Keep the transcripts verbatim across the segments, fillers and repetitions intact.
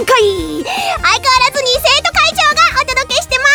回相変わらずに生徒会長がお届けしてます。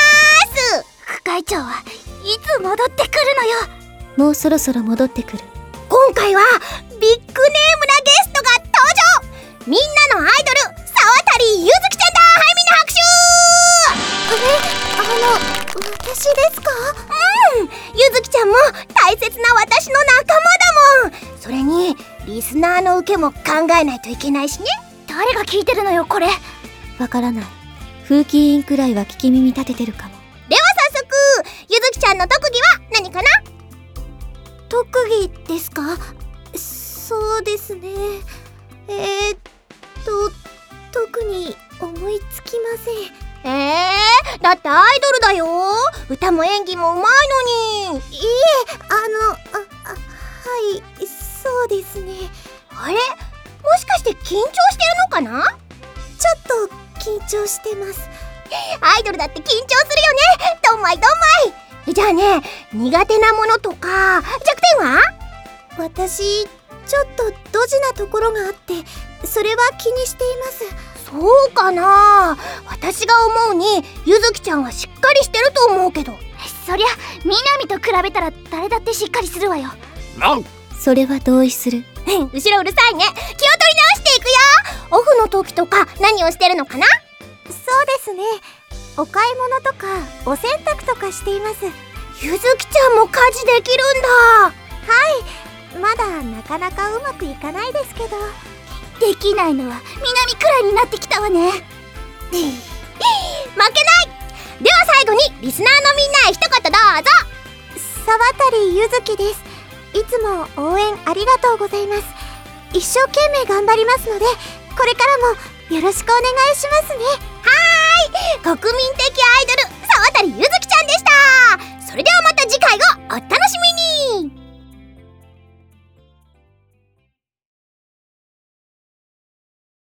副会長はいつ戻ってくるのよ。 もうそろそろ戻ってくる。 今回はビッグネームなゲストが登場。みんなのアイドル沢渡ゆずきちゃんだ。はいみんな拍手。 え、あの私ですか？ うん、ゆずきちゃんも大切な私の仲間だもん。それにリスナーの受けも考えないといけないしね。 誰が聞いてるのよこれ。 わからない。風紀委員くらいは聞き耳立ててるかも。 では早速、ゆずきちゃんの特技は何かな？ 特技ですか？そうですね、えー、っと特に思いつきません。 えー、だってアイドルだよ。歌も演技もうまいのに。 いいえ、あの、あ、あ、はい、そうですね。 あれ、もしかして緊張してるのかな？ ちょっと緊張してます。 アイドルだって緊張するよね。どんまいどんまい。じゃあね、苦手なものとか弱点は？ 私、ちょっとドジなところがあって、それは気にしています。 そうかな。私が思うにゆずきちゃんはしっかりしてると思うけど。 そりゃみなみと比べたら誰だってしっかりするわよ。 なんそれは同意する。 後ろうるさいね。気を取り直していくよ。オフの時とか何をしてるのかな？ そうですね、お買い物とかお洗濯とかしています。 ゆずきちゃんも家事できるんだ。 はい、まだなかなかうまくいかないですけど。できないのはみなみくらいになってきたわね。負けない。では最後にリスナーのみんなへ一言どうぞ。 沢渡ゆずきです。いつも応援ありがとうございます。一生懸命頑張りますので、これからもよろしくお願いしますね。 はーい、国民的